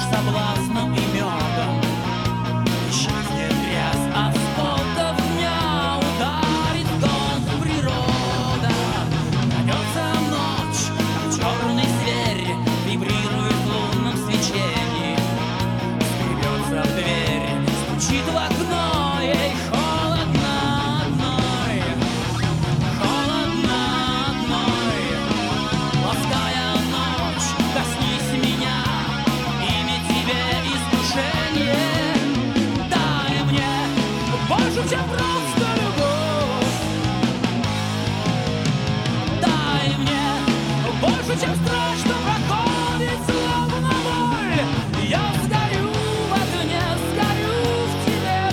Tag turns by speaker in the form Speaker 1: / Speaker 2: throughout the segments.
Speaker 1: соблазном и медом. Исчезнет грязь асфальта, в дня ударит гонг природа. Крадется ночь, как черный зверь, вибрирует в лунном свечении. Скребется в дверь, стучит в окно, ей холодно одной. Холодно одной. Лаская ночь, коснись меня, имя тебе искушение. Дай мне больше, чем просто любовь. Дай мне больше, чем страх, что проходит словно боль. Я сгорю в огне, сгорю в тебе,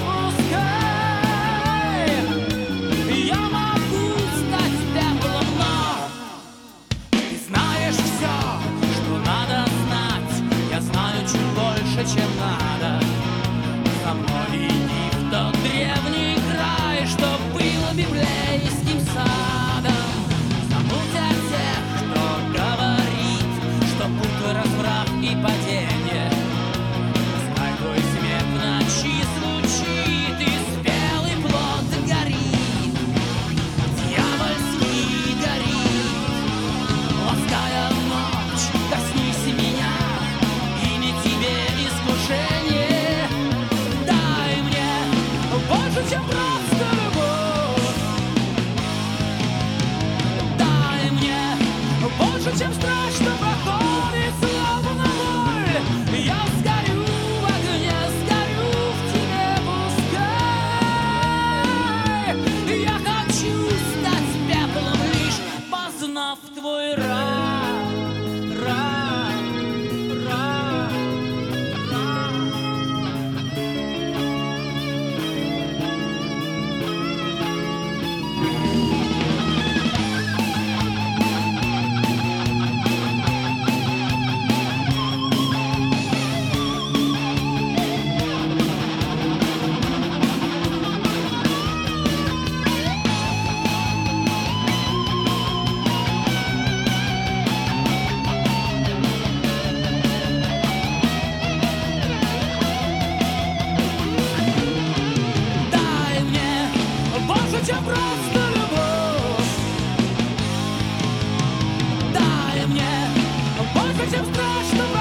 Speaker 1: пускай. Я могу стать пеплом, но ты знаешь все, что надо знать. Я знаю чуть больше, чем надо. Со мной иди в тот древний край, что был библейским садом. Забудь о тех, кто говорит, что путь разврат и падение. Пускай твой смех в ночи звучит, и спелый плод горит, дьявольский горит. Лаская ночь, коснись меня, имя тебе искушение. Дай мне больше, чем просто любовь. Дай мне больше, чем страх, что проходит словно боль. Я сгорю в огне, сгорю в тебе, пускай. Я хочу стать пеплом, лишь познав твой рай, рай, рай, рай. Дай мне больше, чем просто любовь. Дай мне больше, чем страх, что